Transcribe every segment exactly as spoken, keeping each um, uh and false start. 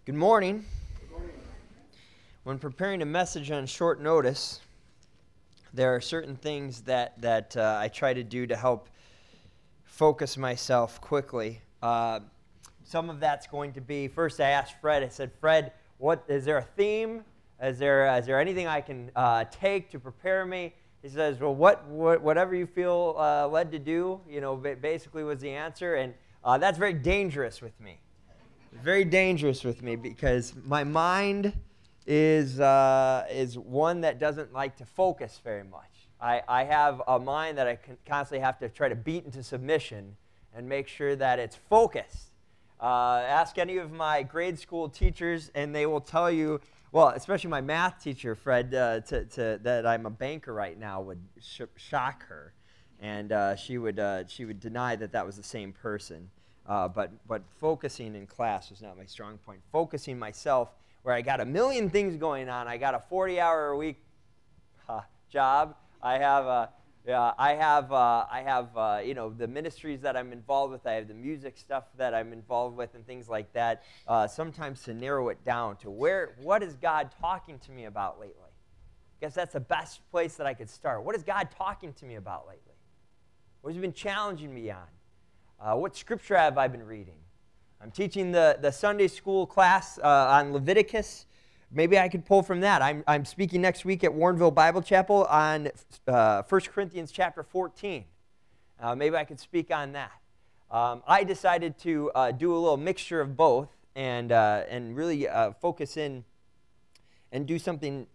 Good morning. Good morning. When preparing a message on short notice, there are certain things that, that uh, I try to do to help focus myself quickly. Uh, some of that's going to be, first I asked Fred, I said, Fred, what is there a theme? Is there is there anything I can uh, take to prepare me? He says, well, what, what whatever you feel uh, led to do, you know, basically was the answer, and uh, that's very dangerous with me. Very dangerous with me because my mind is uh, is one that doesn't like to focus very much. I, I have a mind that I can constantly have to try to beat into submission and make sure that it's focused. Uh, ask any of my grade school teachers and they will tell you, well, especially my math teacher, Fred, uh, to, to, that I'm a banker right now would sh- shock her. And uh, she would uh, she would deny that that was the same person. Uh, but but focusing in class was not my strong point. Focusing myself where I got a million things going on. I got a forty-hour-a-week uh, job. I have a yeah, I have uh, I have uh, you know the ministries that I'm involved with. I have the music stuff that I'm involved with and things like that. Uh, sometimes to narrow it down to where what is God talking to me about lately? I guess that's the best place that I could start. What is God talking to me about lately? What has He been challenging me on? Uh, what scripture have I been reading? I'm teaching the, the Sunday school class uh, on Leviticus. Maybe I could pull from that. I'm, I'm speaking next week at Warrenville Bible Chapel on uh, First Corinthians chapter fourteen. Uh, maybe I could speak on that. Um, I decided to uh, do a little mixture of both and, uh, and really uh, focus in and do something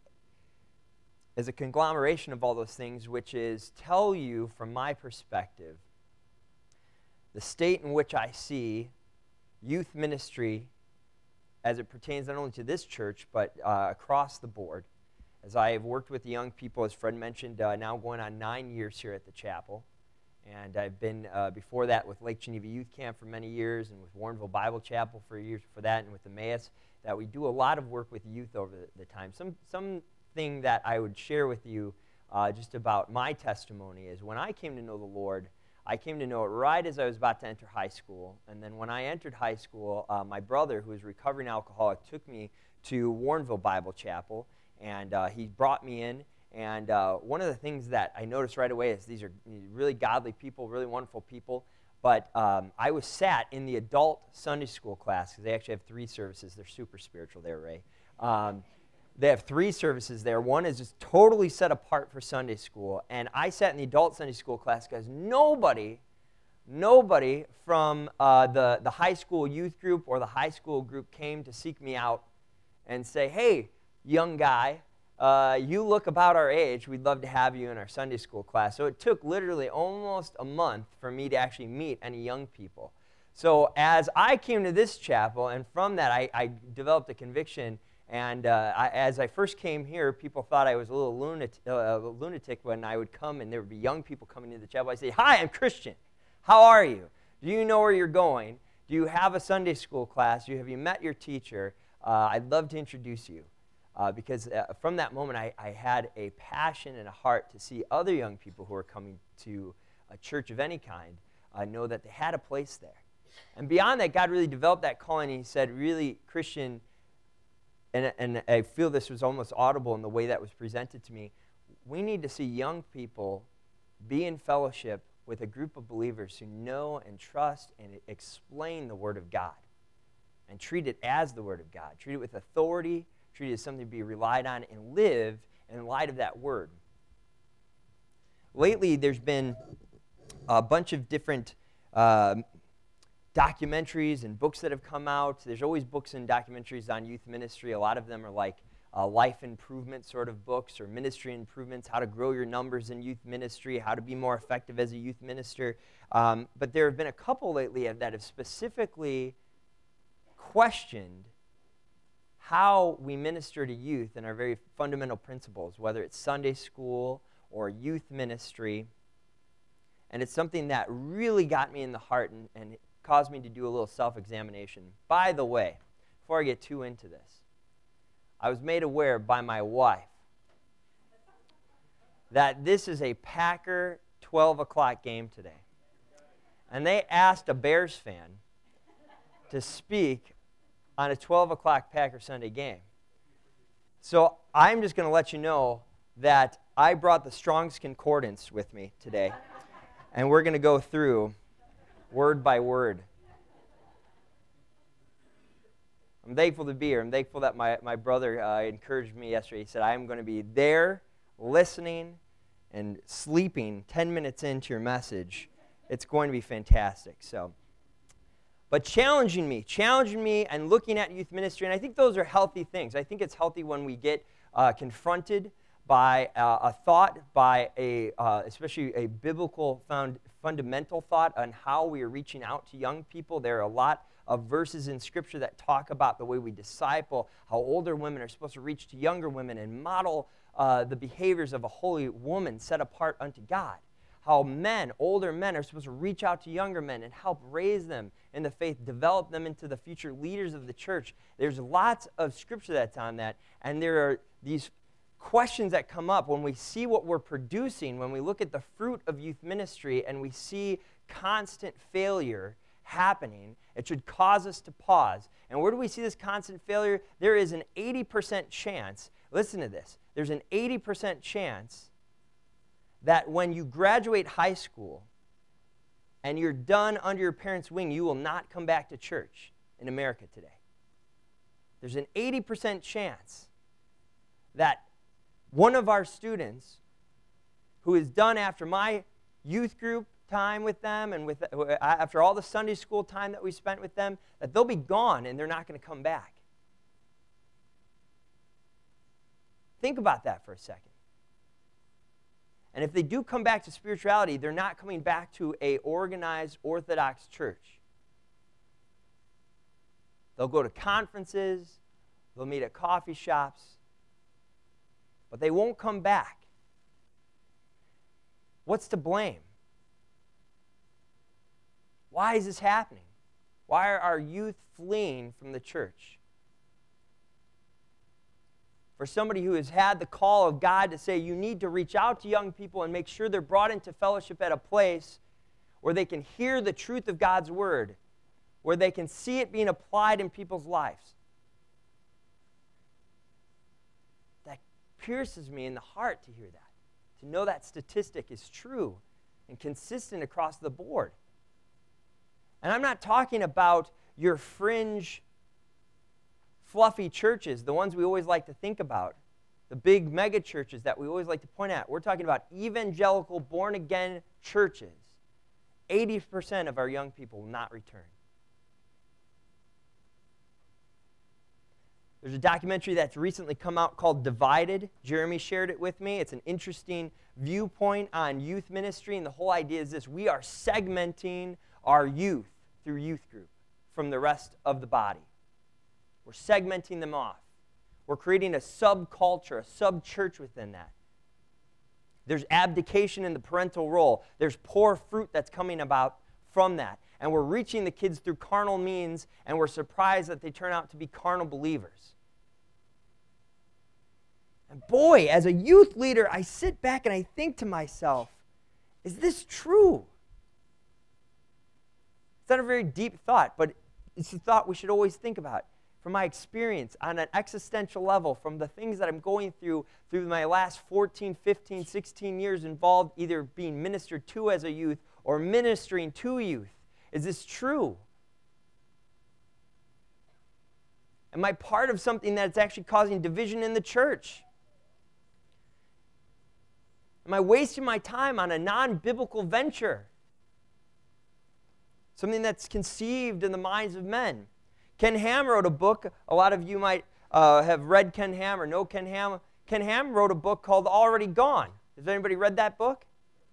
as a conglomeration of all those things, which is tell you from my perspective the state in which I see youth ministry as it pertains not only to this church, but uh, across the board. As I have worked with the young people, as Fred mentioned, uh, now going on nine years here at the chapel. And I've been, uh, before that, with Lake Geneva Youth Camp for many years, and with Warrenville Bible Chapel for years for that, and with Emmaus, that we do a lot of work with youth over the, the time. Some Something that I would share with you uh, just about my testimony is when I came to know the Lord, I came to know it right as I was about to enter high school. And then when I entered high school, uh, my brother, who was a recovering alcoholic, took me to Warrenville Bible Chapel, and uh, he brought me in. And uh, one of the things that I noticed right away is these are really godly people, really wonderful people. But um, I was sat in the adult Sunday school class, because they actually have three services. They're super spiritual there, Ray. Um, They have three services there. One is just totally set apart for Sunday school. And I sat in the adult Sunday school class because nobody, nobody from uh, the, the high school youth group or the high school group came to seek me out and say, hey, young guy, uh, you look about our age. We'd love to have you in our Sunday school class. So it took literally almost a month for me to actually meet any young people. So as I came to this chapel, and from that I, I developed a conviction. And uh, I, as I first came here, people thought I was a little lunatic, uh, a lunatic when I would come and there would be young people coming into the chapel. I'd say, hi, I'm Christian. How are you? Do you know where you're going? Do you have a Sunday school class? Do you, have you met your teacher? Uh, I'd love to introduce you. Uh, because uh, from that moment, I, I had a passion and a heart to see other young people who are coming to a church of any kind uh, know that they had a place there. And beyond that, God really developed that calling. He said, really, Christian, And, and I feel this was almost audible in the way that was presented to me. We need to see young people be in fellowship with a group of believers who know and trust and explain the Word of God and treat it as the Word of God. Treat it with authority, treat it as something to be relied on, and live in light of that Word. Lately, there's been a bunch of different uh, documentaries and books that have come out. There's always books and documentaries on youth ministry. A lot of them are like uh, life improvement sort of books or ministry improvements, how to grow your numbers in youth ministry, how to be more effective as a youth minister. Um, but there have been a couple lately that have specifically questioned how we minister to youth and our very fundamental principles, whether it's Sunday school or youth ministry. And it's something that really got me in the heart and, and caused me to do a little self-examination. By the way, before I get too into this, I was made aware by my wife that this is a Packer twelve o'clock game today. And they asked a Bears fan to speak on a twelve o'clock Packer Sunday game. So I'm just going to let you know that I brought the Strong's Concordance with me today, and we're going to go through word by word. I'm thankful to be here. I'm thankful that my, my brother uh, encouraged me yesterday. He said, I am going to be there, listening, and sleeping ten minutes into your message. It's going to be fantastic. So, but challenging me, challenging me and looking at youth ministry, and I think those are healthy things. I think it's healthy when we get uh, confronted by uh, a thought, by a, uh, especially a biblical found, fundamental thought on how we are reaching out to young people. There are a lot of verses in Scripture that talk about the way we disciple, how older women are supposed to reach to younger women and model uh, the behaviors of a holy woman set apart unto God. How men, older men, are supposed to reach out to younger men and help raise them in the faith, develop them into the future leaders of the church. There's lots of Scripture that's on that, and there are these questions that come up when we see what we're producing, when we look at the fruit of youth ministry and we see constant failure happening. It should cause us to pause. And where do we see this constant failure? There is an eighty percent chance, listen to this, there's an eighty percent chance that when you graduate high school and you're done under your parents' wing, you will not come back to church in America today. There's an eighty percent chance that one of our students who is done after my youth group time with them and with after all the Sunday school time that we spent with them, that they'll be gone and they're not going to come back. Think about that for a second. And if they do come back to spirituality, they're not coming back to a organized Orthodox church. They'll go to conferences, they'll meet at coffee shops, but they won't come back. What's to blame? Why is this happening? Why are our youth fleeing from the church? For somebody who has had the call of God to say you need to reach out to young people and make sure they're brought into fellowship at a place where they can hear the truth of God's word, where they can see it being applied in people's lives. That pierces me in the heart to hear that, to know that statistic is true and consistent across the board. And I'm not talking about your fringe, fluffy churches, the ones we always like to think about, the big mega churches that we always like to point at. We're talking about evangelical, born-again churches. eighty percent of our young people will not return. There's a documentary that's recently come out called Divided. Jeremy shared it with me. It's an interesting viewpoint on youth ministry, and the whole idea is this: we are segmenting our youth through youth group from the rest of the body. We're segmenting them off. We're creating a subculture, a sub-church within that. There's abdication in the parental role. There's poor fruit that's coming about from that. And we're reaching the kids through carnal means, and we're surprised that they turn out to be carnal believers. And boy, as a youth leader, I sit back and I think to myself, is this true? It's not a very deep thought, but it's a thought we should always think about. From my experience on an existential level, from the things that I'm going through through my last fourteen, fifteen, sixteen years involved, either being ministered to as a youth or ministering to youth. Is this true? Am I part of something that's actually causing division in the church? Am I wasting my time on a non-biblical venture? Something that's conceived in the minds of men. Ken Ham wrote a book. A lot of you might uh, have read Ken Ham or know Ken Ham. Ken Ham wrote a book called Already Gone. Has anybody read that book?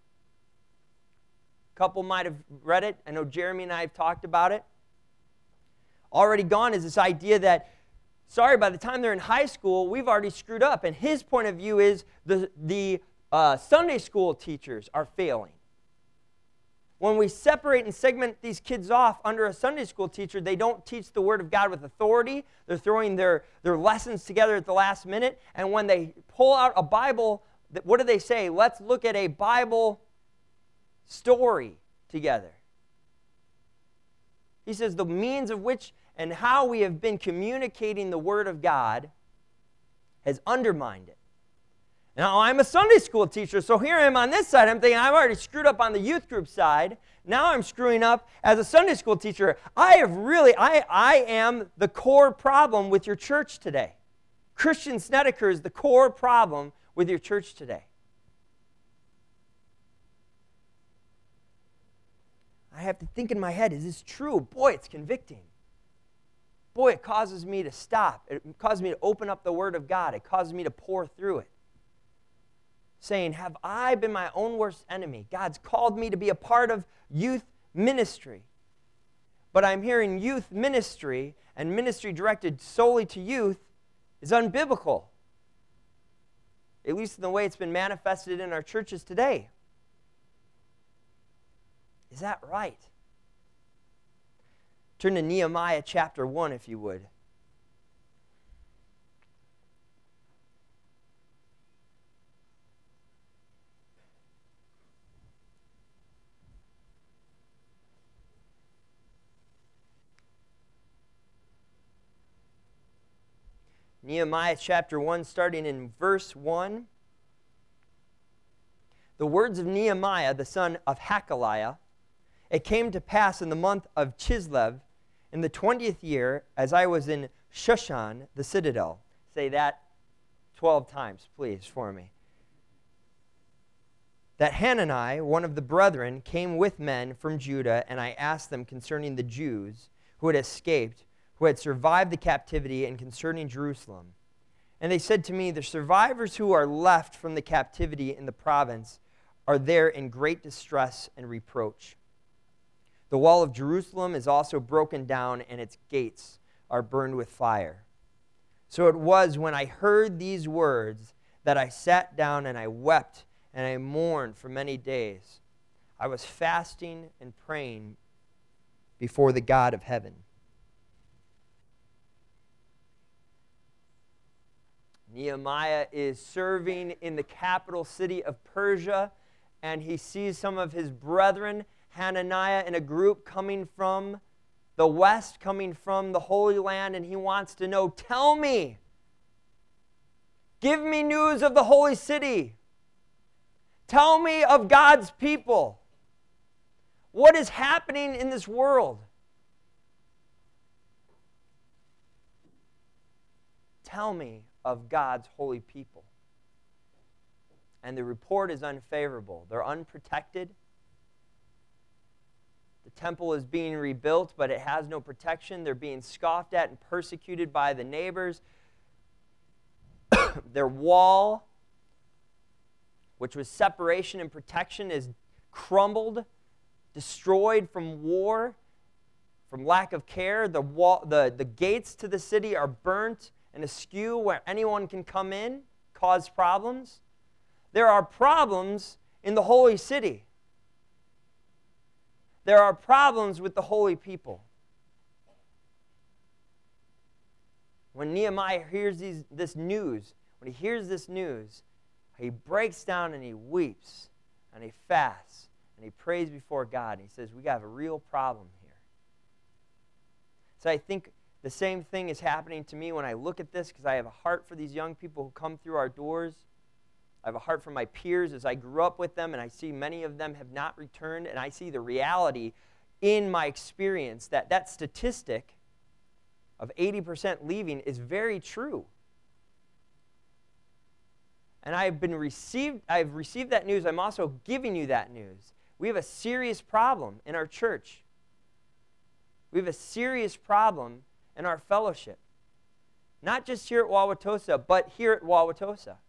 A couple might have read it. I know Jeremy and I have talked about it. Already Gone is this idea that, sorry, by the time they're in high school, we've already screwed up. And his point of view is the, the uh, Sunday school teachers are failing. When we separate and segment these kids off under a Sunday school teacher, they don't teach the Word of God with authority. They're throwing their, their lessons together at the last minute. And when they pull out a Bible, what do they say? Let's look at a Bible story together. He says the means of which and how we have been communicating the Word of God has undermined it. Now, I'm a Sunday school teacher, so here I am on this side. I'm thinking I've already screwed up on the youth group side. Now I'm screwing up as a Sunday school teacher. I have really, I, I am the core problem with your church today. Christian Snedeker is the core problem with your church today. I have to think in my head, is this true? Boy, it's convicting. Boy, it causes me to stop. It causes me to open up the Word of God. It causes me to pour through it. Saying, have I been my own worst enemy? God's called me to be a part of youth ministry. But I'm hearing youth ministry and ministry directed solely to youth is unbiblical. At least in the way it's been manifested in our churches today. Is that right? Turn to Nehemiah chapter one, if you would. Nehemiah chapter one, starting in verse one. The words of Nehemiah, the son of Hakaliah. It came to pass in the month of Chislev, in the twentieth year, as I was in Shushan, the citadel. Say that twelve times, please, for me. That Hanani, one of the brethren, came with men from Judah, and I asked them concerning the Jews who had escaped, who had survived the captivity, and concerning Jerusalem. And they said to me, the survivors who are left from the captivity in the province are there in great distress and reproach. The wall of Jerusalem is also broken down, and its gates are burned with fire. So it was when I heard these words that I sat down and I wept and I mourned for many days. I was fasting and praying before the God of heaven. Nehemiah is serving in the capital city of Persia, and he sees some of his brethren, Hananiah, in a group coming from the west, coming from the Holy Land, and he wants to know, tell me, give me news of the holy city. Tell me of God's people. What is happening in this world? Tell me of God's holy people. And the report is unfavorable. They're unprotected. The temple is being rebuilt, but it has no protection. They're being scoffed at and persecuted by the neighbors. Their wall, which was separation and protection, is crumbled, destroyed from war, from lack of care. The wall, the, the gates to the city are burnt and askew where anyone can come in, cause problems. There are problems in the holy city. There are problems with the holy people. When Nehemiah hears these, this news, when he hears this news, he breaks down and he weeps and he fasts and he prays before God and he says, we got a real problem here. So I think the same thing is happening to me when I look at this, because I have a heart for these young people who come through our doors. I have a heart for my peers as I grew up with them, and I see many of them have not returned, and I see the reality in my experience that that statistic of eighty percent leaving is very true. And I've been received, I've received that news. I'm also giving you that news. We have a serious problem in our church. We have a serious problem in our fellowship. Not just here at Wauwatosa, but here at Wauwatosa.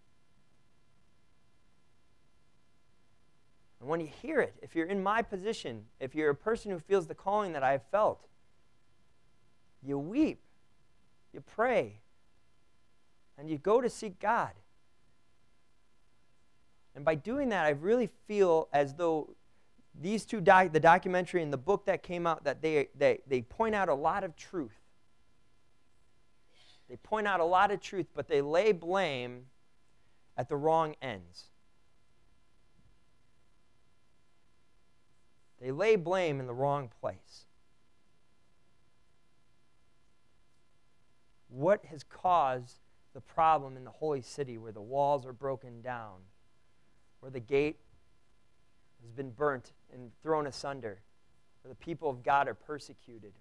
And when you hear it, if you're in my position, if you're a person who feels the calling that I have felt, you weep, you pray, and you go to seek God. And by doing that, I really feel as though these two, doc, the documentary and the book that came out, that they, they, they point out a lot of truth. They point out a lot of truth, but they lay blame at the wrong ends. They lay blame in the wrong place. what has caused the problem in the holy city where the walls are broken down, where the gate has been burnt and thrown asunder, where the people of God are persecuted.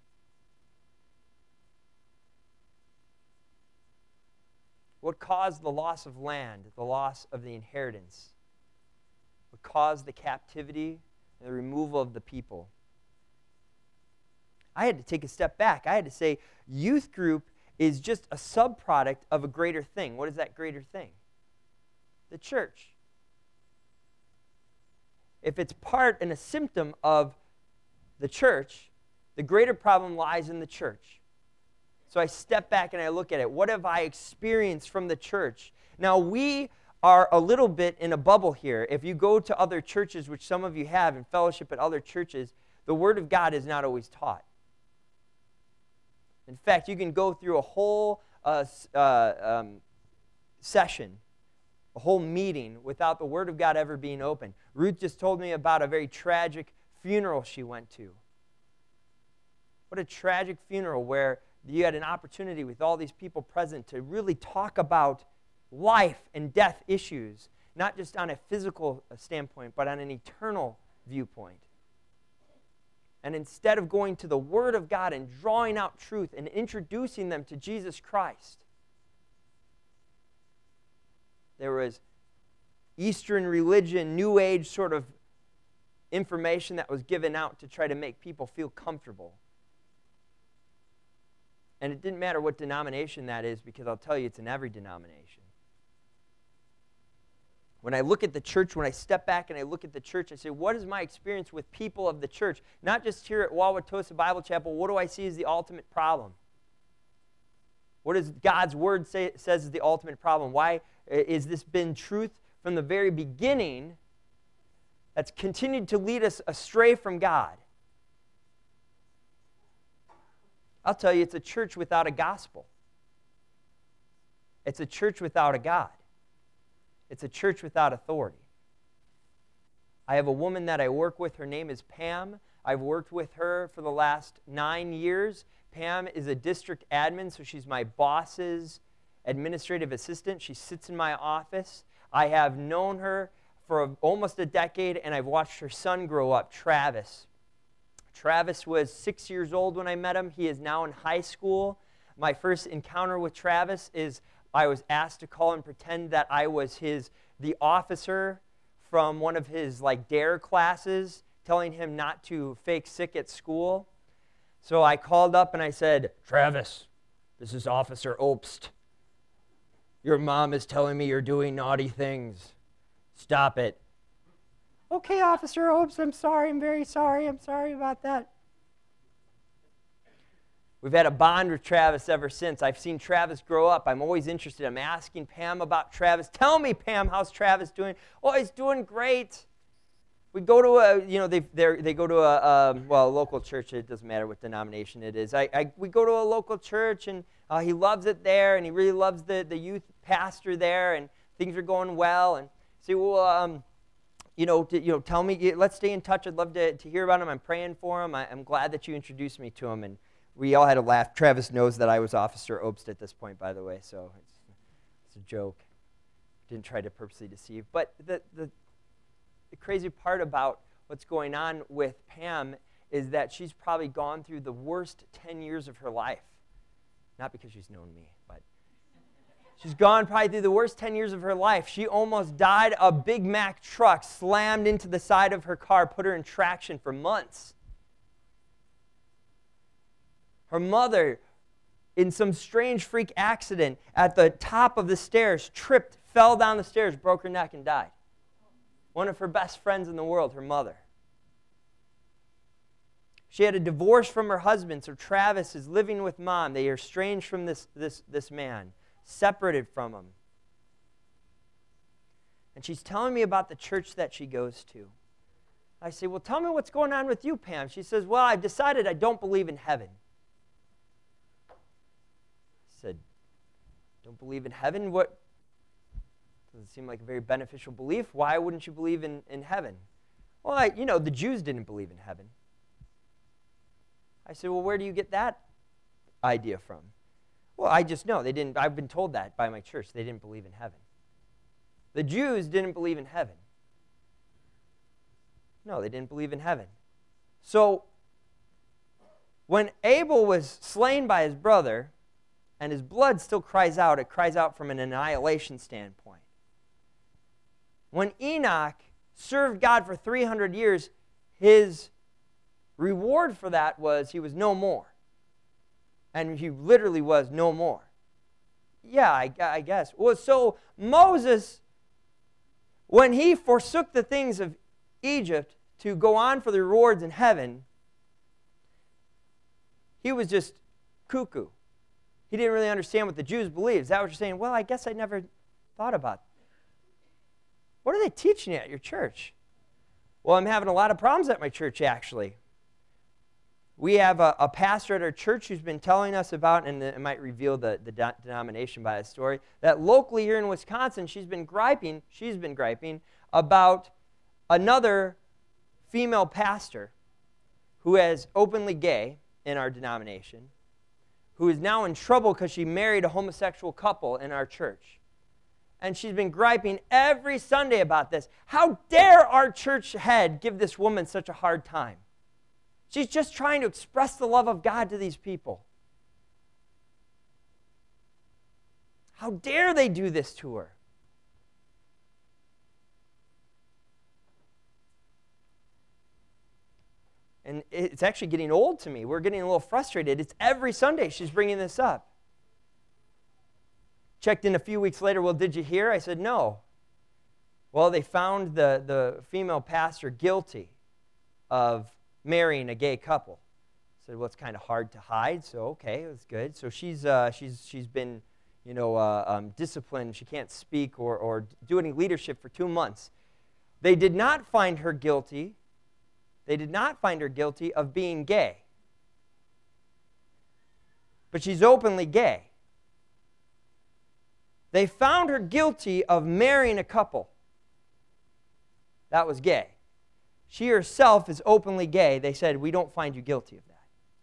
What caused the loss of land, the loss of the inheritance? What caused the captivity and the removal of the people? I had to take a step back. I had to say, youth group is just a subproduct of a greater thing. What is that greater thing? The church. If it's part and a symptom of the church, the greater problem lies in the church. So I step back and I look at it. What have I experienced from the church? Now, we are a little bit in a bubble here. If you go to other churches, which some of you have, and fellowship at other churches, the Word of God is not always taught. In fact, you can go through a whole uh, uh, um, session, a whole meeting, without the Word of God ever being open. Ruth just told me about a very tragic funeral she went to. What a tragic funeral where you had an opportunity with all these people present to really talk about life and death issues, not just on a physical standpoint, but on an eternal viewpoint. And instead of going to the Word of God and drawing out truth and introducing them to Jesus Christ, there was Eastern religion, New Age sort of information that was given out to try to make people feel comfortable. And it didn't matter what denomination that is, because I'll tell you, it's in every denomination. When I look at the church, when I step back and I look at the church, I say, what is my experience with people of the church? Not just here at Wauwatosa Bible Chapel. What do I see as the ultimate problem? What does God's Word say says is the ultimate problem? Why is this been truth from the very beginning that's continued to lead us astray from God? I'll tell you, it's a church without a gospel. It's a church without a God. It's a church without authority. I have a woman that I work with. Her name is Pam. I've worked with her for the last nine years. Pam is a district admin, so she's my boss's administrative assistant. She sits in my office. I have known her for a, almost a decade, and I've watched her son grow up, Travis. Travis was six years old when I met him. He is now in high school. My first encounter with Travis is I was asked to call and pretend that I was his the officer from one of his like DARE classes, telling him not to fake sick at school. So I called up and I said, Travis, this is Officer Obst. Your mom is telling me you're doing naughty things. Stop it. Okay, Officer Obst, I'm sorry. I'm very sorry. I'm sorry about that. We've had a bond with Travis ever since. I've seen Travis grow up. I'm always interested. I'm asking Pam about Travis. Tell me, Pam, how's Travis doing? Oh, he's doing great. We go to a, you know, they they go to a, um, well, a local church. It doesn't matter what denomination it is. I, I we go to a local church, and uh, he loves it there, and he really loves the, the youth pastor there, and things are going well. And say, well, um, you know, to, you know, tell me, let's stay in touch. I'd love to, to hear about him. I'm praying for him. I, I'm glad that you introduced me to him. And we all had a laugh. Travis knows that I was Officer Obst at this point, by the way, so it's, it's a joke. Didn't try to purposely deceive. But the, the the crazy part about what's going on with Pam is that she's probably gone through the worst ten years of her life. Not because she's known me, but she's gone probably through the worst ten years of her life. She almost died. A Big Mac truck slammed into the side of her car, put her in traction for months. Her mother, in some strange freak accident at the top of the stairs, tripped, fell down the stairs, broke her neck, and died. One of her best friends in the world, her mother. She had a divorce from her husband, so Travis is living with mom. They are estranged from this, this, this man, separated from him. And she's telling me about the church that she goes to. I say, well, tell me what's going on with you, Pam. She says, well, I've decided I don't believe in heaven. I said, don't believe in heaven? What? Doesn't seem like a very beneficial belief. Why wouldn't you believe in, in heaven? Well, I, you know, the Jews didn't believe in heaven. I said, well, where do you get that idea from? Well, I just know. They didn't. I've been told that by my church. They didn't believe in heaven. The Jews didn't believe in heaven. No, they didn't believe in heaven. So, when Abel was slain by his brother, and his blood still cries out, it cries out from an annihilation standpoint. When Enoch served God for three hundred years, his reward for that was he was no more. And he literally was no more. Yeah, I, I guess. Well, so Moses, when he forsook the things of Egypt to go on for the rewards in heaven, he was just cuckoo. He didn't really understand what the Jews believed. Is that what you're saying? Well, I guess I never thought about it. What are they teaching you at your church? Well, I'm having a lot of problems at my church, actually. We have a, a pastor at our church who's been telling us about, and it might reveal the, the de- denomination by the story, that locally here in Wisconsin, she's been griping, she's been griping about another female pastor who is openly gay in our denomination, who is now in trouble because she married a homosexual couple in our church. And she's been griping every Sunday about this. How dare our church head give this woman such a hard time? She's just trying to express the love of God to these people. How dare they do this to her? And it's actually getting old to me. We're getting a little frustrated. It's every Sunday she's bringing this up. Checked in a few weeks later, well, did you hear? I said, no. Well, they found the, the female pastor guilty of marrying a gay couple. I said, well, it's kind of hard to hide, so okay, it was good. So she's uh, she's she's been, you know, uh, um, disciplined. She can't speak or, or do any leadership for two months. They did not find her guilty. They did not find her guilty of being gay. But she's openly gay. They found her guilty of marrying a couple that was gay. She herself is openly gay. They said, we don't find you guilty of that.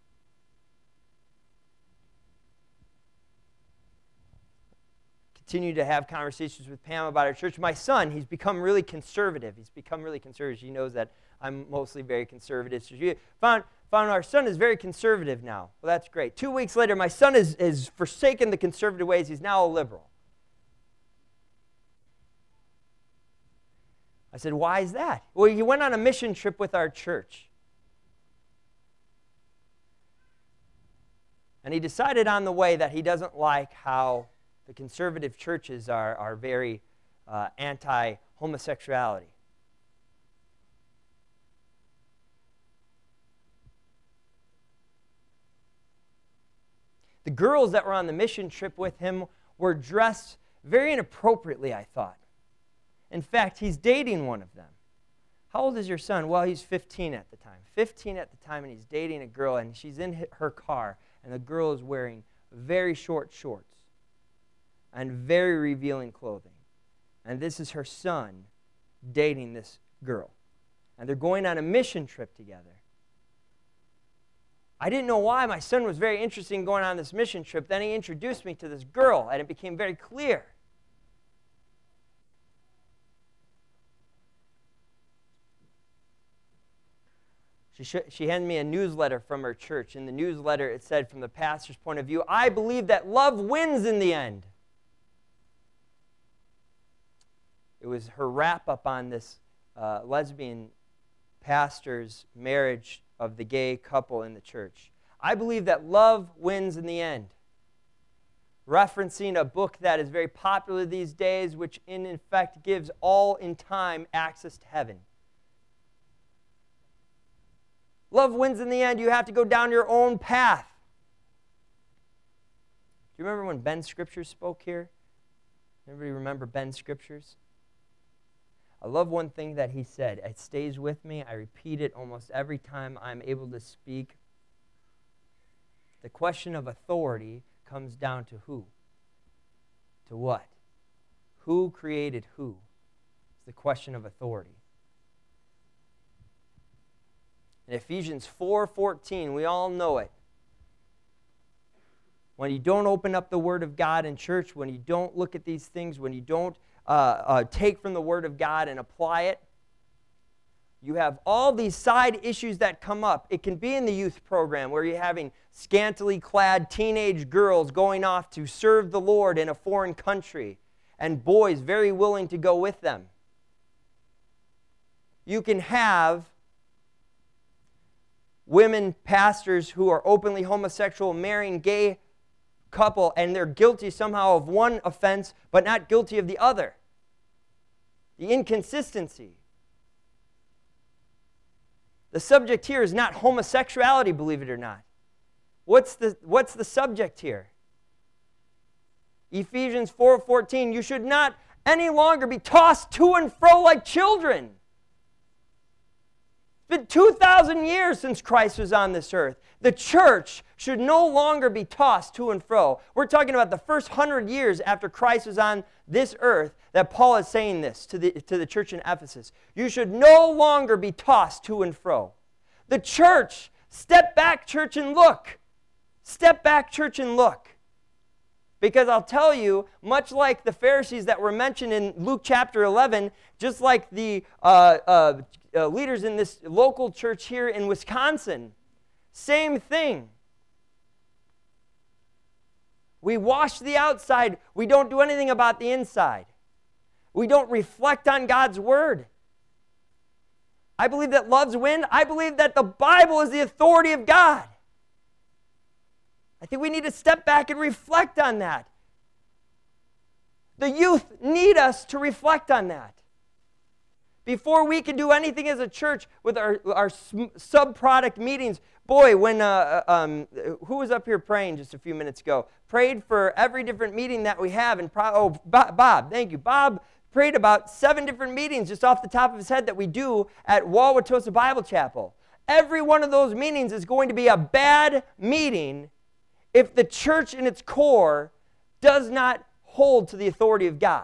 Continue to have conversations with Pam about our church. My son, he's become really conservative. He's become really conservative. She knows that I'm mostly very conservative. So she found, found our son is very conservative now. Well, that's great. Two weeks later, my son is, is forsaken the conservative ways. He's now a liberal. I said, why is that? Well, he went on a mission trip with our church. And he decided on the way that he doesn't like how the conservative churches are, are very uh, anti-homosexuality. The girls that were on the mission trip with him were dressed very inappropriately, I thought. In fact, he's dating one of them. How old is your son? Well, he's fifteen at the time. fifteen at the time, and he's dating a girl, and she's in her car, and the girl is wearing very short shorts and very revealing clothing. And this is her son dating this girl. And they're going on a mission trip together. I didn't know why. My son was very interested in going on this mission trip. Then he introduced me to this girl, and it became very clear. She, sh- she handed me a newsletter from her church. In the newsletter, it said, from the pastor's point of view, I believe that love wins in the end. It was her wrap-up on this uh, lesbian pastor's marriage of the gay couple in the church. I believe that love wins in the end. Referencing a book that is very popular these days, which in effect gives all in time access to heaven. Love wins in the end. You have to go down your own path. Do you remember when Ben Scriptures spoke here? Everybody remember Ben Scriptures? I love one thing that he said. It stays with me. I repeat it almost every time I'm able to speak. The question of authority comes down to who? To what? Who created who? It's the question of authority. In Ephesians four fourteen, we all know it. when you don't open up the Word of God in church, when you don't look at these things, when you don't uh, uh, take from the Word of God and apply it, you have all these side issues that come up. It can be in the youth program where you're having scantily clad teenage girls going off to serve the Lord in a foreign country, and boys very willing to go with them. You can have women pastors who are openly homosexual marrying gay couple, and they're guilty somehow of one offense but not guilty of the other. The inconsistency. The subject here is not homosexuality, believe it or not. What's the, what's the subject here? Ephesians four fourteen, you should not any longer be tossed to and fro like children. It's been two thousand years since Christ was on this earth. The church should no longer be tossed to and fro. We're talking about the first hundred years after Christ was on this earth that Paul is saying this to the, to the church in Ephesus. You should no longer be tossed to and fro. The church, step back, church, and look. Step back, church, and look. Because I'll tell you, much like the Pharisees that were mentioned in Luke chapter eleven, just like the uh, uh, uh, leaders in this local church here in Wisconsin, same thing. We wash the outside. We don't do anything about the inside. We don't reflect on God's Word. I believe that loves win. I believe that the Bible is the authority of God. I think we need to step back and reflect on that. The youth need us to reflect on that. Before we can do anything as a church with our, our sub-product meetings, boy, when, uh, um, who was up here praying just a few minutes ago? Prayed for every different meeting that we have. And pro- oh, Bob, thank you. Bob prayed about seven different meetings just off the top of his head that we do at Wauwatosa Bible Chapel. Every one of those meetings is going to be a bad meeting if the church in its core does not hold to the authority of God.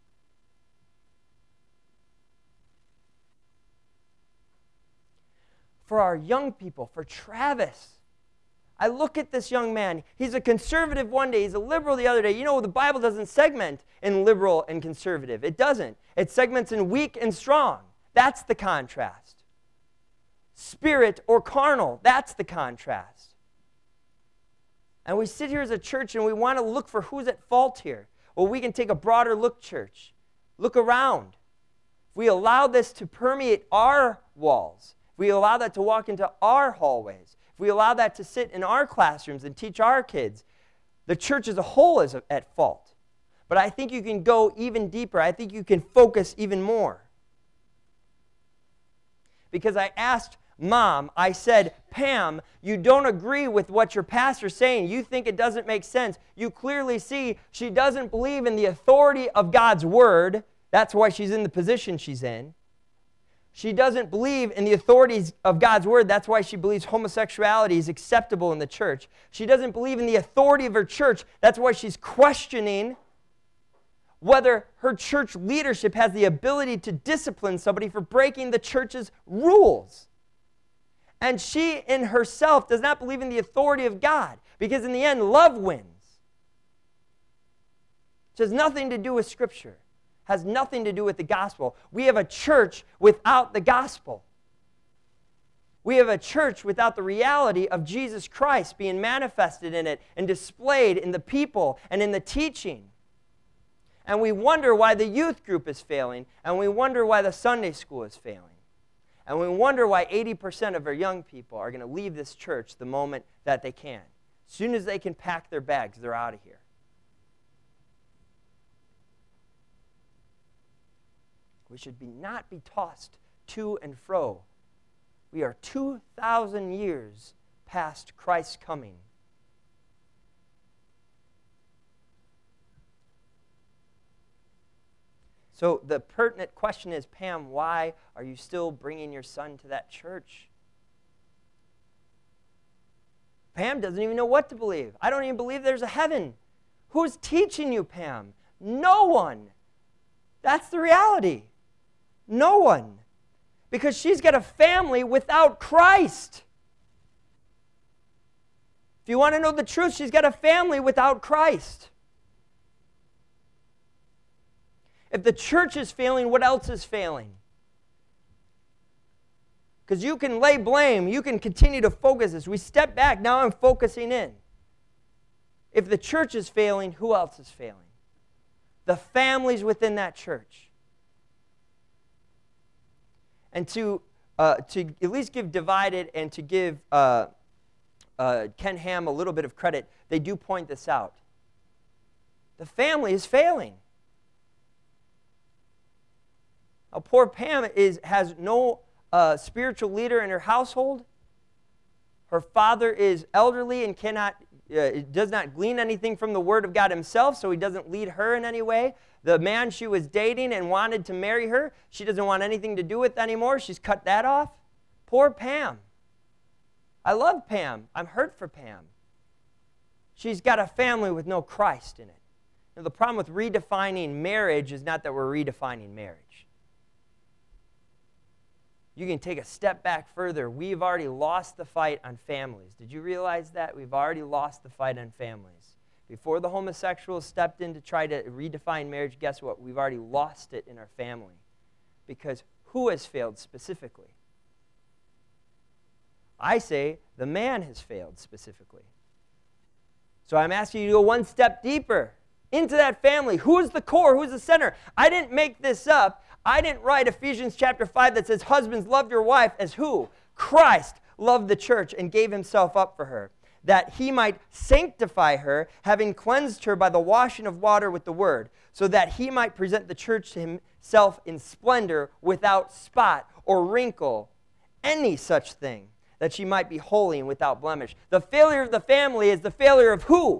For our young people, for Travis, I look at this young man. He's a conservative one day, he's a liberal the other day. You know, the Bible doesn't segment in liberal and conservative. It doesn't. It segments in weak and strong. That's the contrast. Spirit or carnal, that's the contrast. And we sit here as a church and we want to look for who's at fault here. Well, we can take a broader look, church. Look around. If we allow this to permeate our walls, if we allow that to walk into our hallways, if we allow that to sit in our classrooms and teach our kids, the church as a whole is at fault. But I think you can go even deeper. I think you can focus even more. Because I asked Mom, I said, Pam, you don't agree with what your pastor's saying. You think it doesn't make sense. You clearly see she doesn't believe in the authority of God's Word. That's why she's in the position she's in. She doesn't believe in the authorities of God's Word. That's why she believes homosexuality is acceptable in the church. She doesn't believe in the authority of her church. That's why she's questioning whether her church leadership has the ability to discipline somebody for breaking the church's rules. And she in herself does not believe in the authority of God, because in the end, love wins. It has nothing to do with Scripture. Has nothing to do with the gospel. We have a church without the gospel. We have a church without the reality of Jesus Christ being manifested in it and displayed in the people and in the teaching. And we wonder why the youth group is failing, and we wonder why the Sunday school is failing. And we wonder why eighty percent of our young people are going to leave this church the moment that they can. As soon as they can pack their bags, they're out of here. We should be not be tossed to and fro. We are two thousand years past Christ's coming. So the pertinent question is, Pam, why are you still bringing your son to that church? Pam doesn't even know what to believe. I don't even believe there's a heaven. Who's teaching you, Pam? No one. That's the reality. No one. Because she's got a family without Christ. If you want to know the truth, she's got a family without Christ. If the church is failing, what else is failing? Because you can lay blame. You can continue to focus. As we step back, now I'm focusing in. If the church is failing, who else is failing? The families within that church. And to, uh, to at least give Divided and to give uh, uh, Ken Ham a little bit of credit, they do point this out. The family is failing. Now, poor Pam is, has no uh, spiritual leader in her household. Her father is elderly and cannot, uh, does not glean anything from the Word of God himself, so he doesn't lead her in any way. The man she was dating and wanted to marry her, she doesn't want anything to do with anymore. She's cut that off. Poor Pam. I love Pam. I'm hurt for Pam. She's got a family with no Christ in it. Now, the problem with redefining marriage is not that we're redefining marriage. You can take a step back further. We've already lost the fight on families. Did you realize that? We've already lost the fight on families. Before the homosexuals stepped in to try to redefine marriage, guess what? We've already lost it in our family. Because who has failed specifically? I say the man has failed specifically. So I'm asking you to go one step deeper into that family. Who's the core? Who's the center? I didn't make this up. I didn't write Ephesians chapter five that says, husbands, love your wife as who? Christ loved the church and gave himself up for her, that he might sanctify her, having cleansed her by the washing of water with the word, so that he might present the church to himself in splendor, without spot or wrinkle, any such thing, that she might be holy and without blemish. The failure of the family is the failure of who?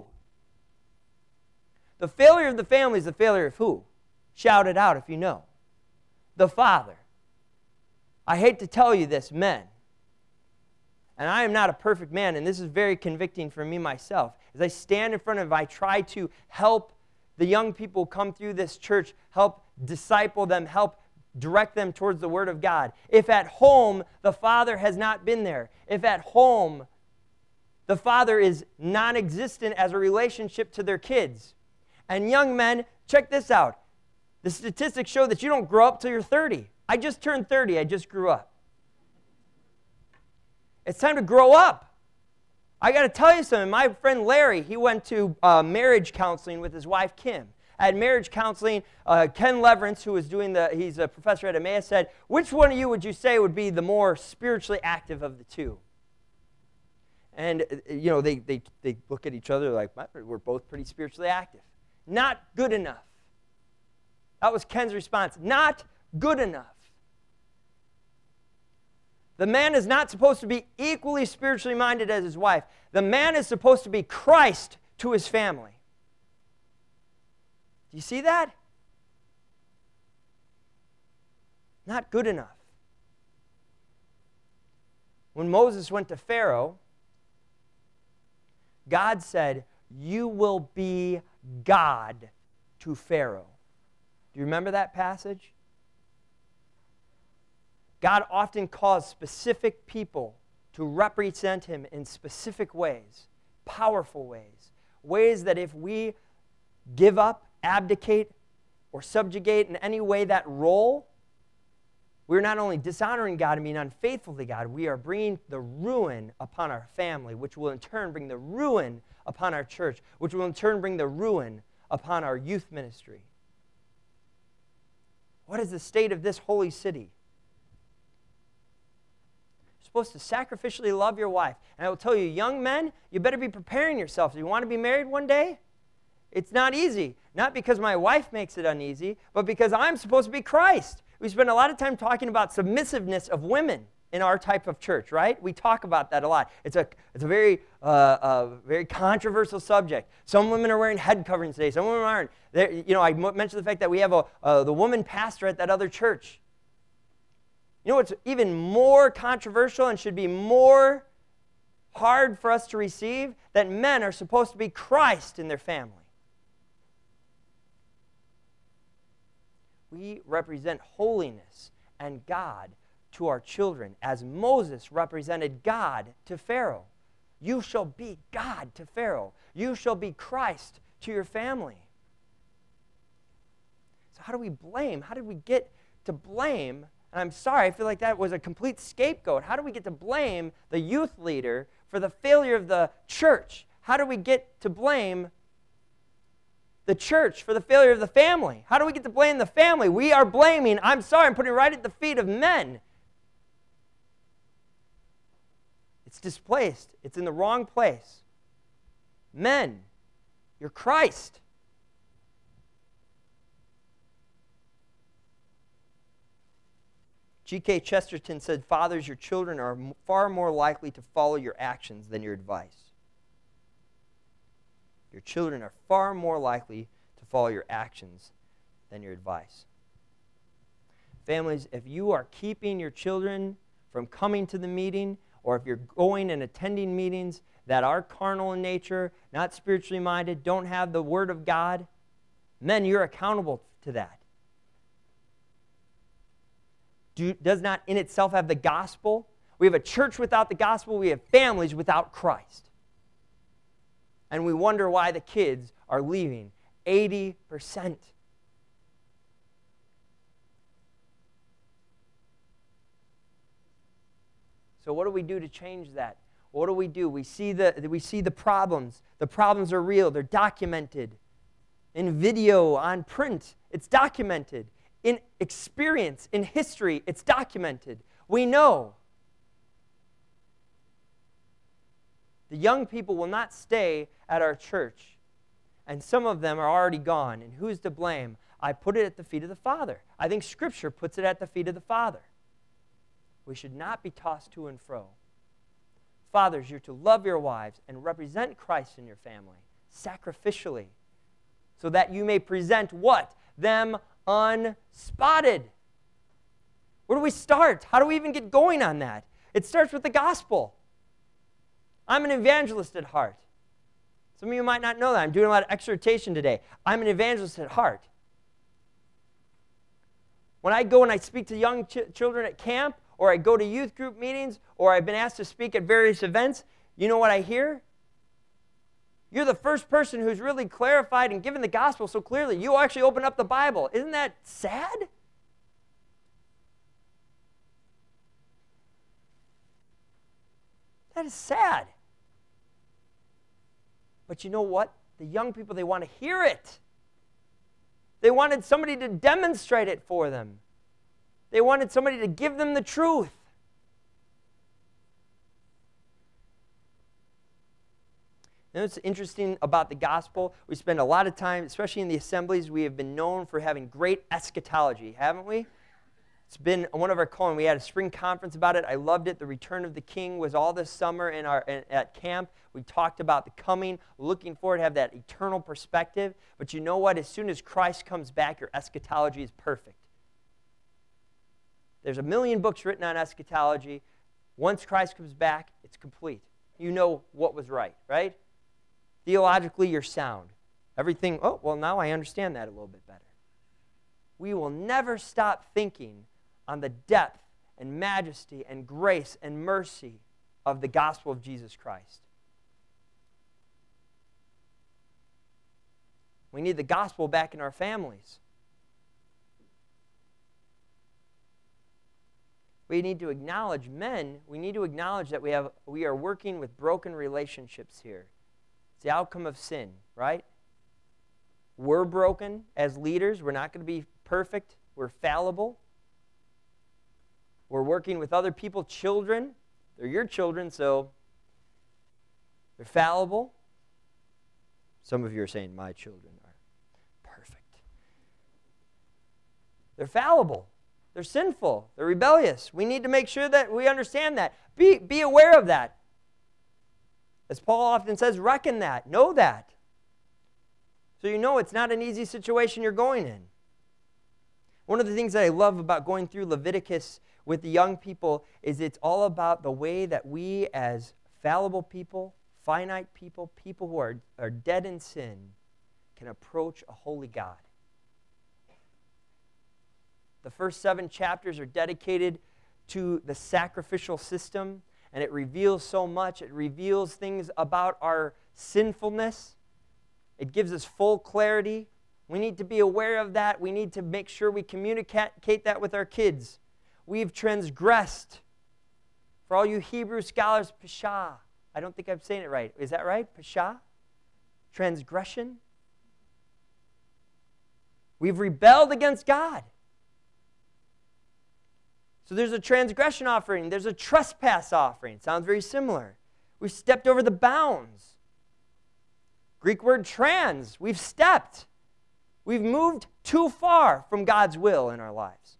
The failure of the family is the failure of who? Shout it out if you know. The father. I hate to tell you this, men, and I am not a perfect man, and this is very convicting for me myself. As I stand in front of, I try to help the young people come through this church, help disciple them, help direct them towards the Word of God. If at home the father has not been there, if at home the father is non-existent as a relationship to their kids, and young men, check this out. The statistics show that you don't grow up till you're thirty. I just turned thirty. I just grew up. It's time to grow up. I got to tell you something. My friend Larry, he went to uh, marriage counseling with his wife Kim. At marriage counseling, uh, Ken Leverance, who was doing the, he's a professor at Emmaus, said, which one of you would you say would be the more spiritually active of the two? And, uh, you know, they, they, they look at each other like, we're both pretty spiritually active. Not good enough. That was Ken's response. Not good enough. The man is not supposed to be equally spiritually minded as his wife. The man is supposed to be Christ to his family. Do you see that? Not good enough. When Moses went to Pharaoh, God said, you will be God to Pharaoh. Do you remember that passage? God often calls specific people to represent him in specific ways, powerful ways, ways that if we give up, abdicate, or subjugate in any way that role, we're not only dishonoring God and being unfaithful to God, we are bringing the ruin upon our family, which will in turn bring the ruin upon our church, which will in turn bring the ruin upon our youth ministry. What is the state of this holy city? You're supposed to sacrificially love your wife. And I will tell you, young men, you better be preparing yourself. If you want to be married one day, it's not easy. Not because my wife makes it uneasy, but because I'm supposed to be Christ. We spend a lot of time talking about submissiveness of women in our type of church, right? We talk about that a lot. It's a, it's a very, uh, uh, very controversial subject. Some women are wearing head coverings today. Some women aren't. They're, you know, I mentioned the fact that we have a, uh, the woman pastor at that other church. You know what's even more controversial and should be more hard for us to receive? That men are supposed to be Christ in their family. We represent holiness and God to our children, as Moses represented God to Pharaoh. You shall be God to Pharaoh. You shall be Christ to your family. So how do we blame? How did we get to blame? And I'm sorry, I feel like that was a complete scapegoat. How do we get to blame the youth leader for the failure of the church? How do we get to blame the church for the failure of the family? How do we get to blame the family? We are blaming, I'm sorry, I'm putting it right at the feet of men. It's displaced. It's in the wrong place. Men, you're Christ. G K Chesterton said, "Fathers, your children are far more likely to follow your actions than your advice." Your children are far more likely to follow your actions than your advice. Families, if you are keeping your children from coming to the meeting, or if you're going and attending meetings that are carnal in nature, not spiritually minded, don't have the Word of God, men, you're accountable to that. Do, does not in itself have the gospel. We have a church without the gospel. We have families without Christ. And we wonder why the kids are leaving. eighty percent. So what do we do to change that? What do we do? We see the, we see the problems. The problems are real. They're documented. In video, on print, it's documented. In experience, in history, it's documented. We know. The young people will not stay at our church. And some of them are already gone. And who's to blame? I put it at the feet of the Father. I think Scripture puts it at the feet of the Father. We should not be tossed to and fro. Fathers, you're to love your wives and represent Christ in your family sacrificially, so that you may present what? Them unspotted. Where do we start? How do we even get going on that? It starts with the gospel. I'm an evangelist at heart. Some of you might not know that. I'm doing a lot of exhortation today. I'm an evangelist at heart. When I go and I speak to young ch- children at camp, or I go to youth group meetings, or I've been asked to speak at various events, you know what I hear? You're the first person who's really clarified and given the gospel so clearly. You actually open up the Bible. Isn't that sad? That is sad. But you know what? The young people, they want to hear it. They wanted somebody to demonstrate it for them. They wanted somebody to give them the truth. You know what's interesting about the gospel? We spend a lot of time, especially in the assemblies, we have been known for having great eschatology, haven't we? It's been one of our calling. We had a spring conference about it. I loved it. The Return of the King was all this summer in our in, at camp. We talked about the coming, looking forward to have that eternal perspective. But you know what? As soon as Christ comes back, your eschatology is perfect. There's a million books written on eschatology. Once Christ comes back, it's complete. You know what was right, right? Theologically, you're sound. Everything, oh, well, now I understand that a little bit better. We will never stop thinking on the depth and majesty and grace and mercy of the gospel of Jesus Christ. We need the gospel back in our families. We need to acknowledge, men, we need to acknowledge that we have we are working with broken relationships here. It's the outcome of sin, right? We're broken as leaders. We're not going to be perfect. We're fallible. We're working with other people, children. They're your children, so they're fallible. Some of you are saying, my children are perfect. They're fallible. They're sinful. They're rebellious. We need to make sure that we understand that. Be, be aware of that. As Paul often says, reckon that. Know that. So you know it's not an easy situation you're going in. One of the things that I love about going through Leviticus with the young people is it's all about the way that we as fallible people, finite people, people who are, are dead in sin, can approach a holy God. The first seven chapters are dedicated to the sacrificial system and it reveals so much. It reveals things about our sinfulness. It gives us full clarity. We need to be aware of that. We need to make sure we communicate that with our kids. We've transgressed. For all you Hebrew scholars, Pesha. I don't think I'm saying it right. Is that right? Pesha? Transgression? We've rebelled against God. So there's a transgression offering. There's a trespass offering. Sounds very similar. We've stepped over the bounds. Greek word trans. We've stepped. We've moved too far from God's will in our lives.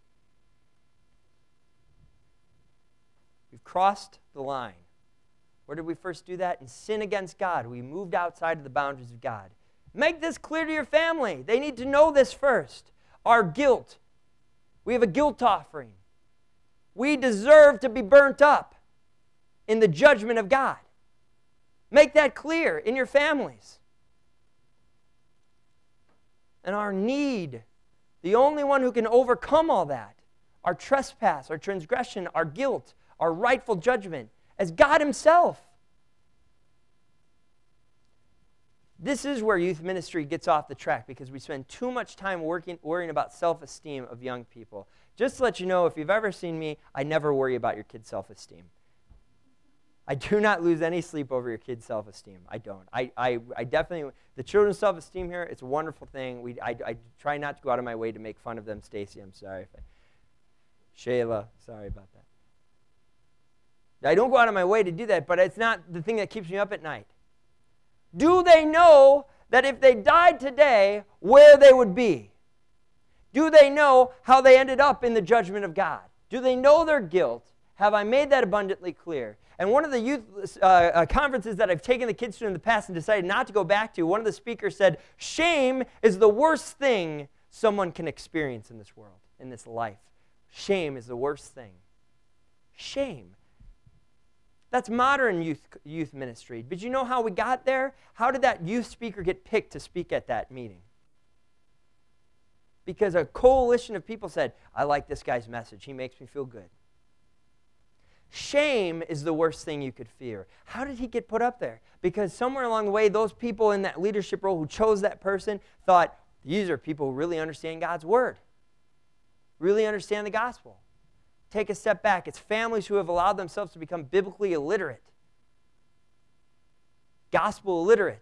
We've crossed the line. Where did we first do that? In sin against God. We moved outside of the boundaries of God. Make this clear to your family. They need to know this first. Our guilt. We have a guilt offering. We deserve to be burnt up in the judgment of God. Make that clear in your families. And our need, the only one who can overcome all that, our trespass, our transgression, our guilt, our rightful judgment, as God Himself. This is where youth ministry gets off the track because we spend too much time working, worrying about self-esteem of young people. Just to let you know, if you've ever seen me, I never worry about your kid's self-esteem. I do not lose any sleep over your kid's self-esteem. I don't. I, I, I definitely, the children's self-esteem here, it's a wonderful thing. We, I, I try not to go out of my way to make fun of them. Stacy, I'm sorry. If I, Shayla, sorry about that. I don't go out of my way to do that, but it's not the thing that keeps me up at night. Do they know that if they died today, where they would be? Do they know how they ended up in the judgment of God? Do they know their guilt? Have I made that abundantly clear? And one of the youth uh, uh, conferences that I've taken the kids to in the past and decided not to go back to, one of the speakers said, shame is the worst thing someone can experience in this world, in this life. Shame is the worst thing. Shame. That's modern youth, youth ministry. But you know how we got there? How did that youth speaker get picked to speak at that meeting? Because a coalition of people said, I like this guy's message. He makes me feel good. Shame is the worst thing you could fear. How did he get put up there? Because somewhere along the way, those people in that leadership role who chose that person thought, these are people who really understand God's word, really understand the gospel. Take a step back. It's families who have allowed themselves to become biblically illiterate, gospel illiterate,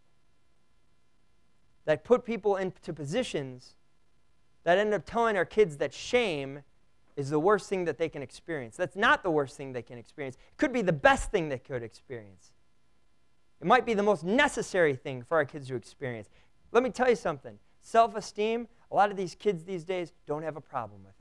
that put people into positions that end up telling our kids that shame is the worst thing that they can experience. That's not the worst thing they can experience. It could be the best thing they could experience. It might be the most necessary thing for our kids to experience. Let me tell you something. Self-esteem, a lot of these kids these days don't have a problem with it.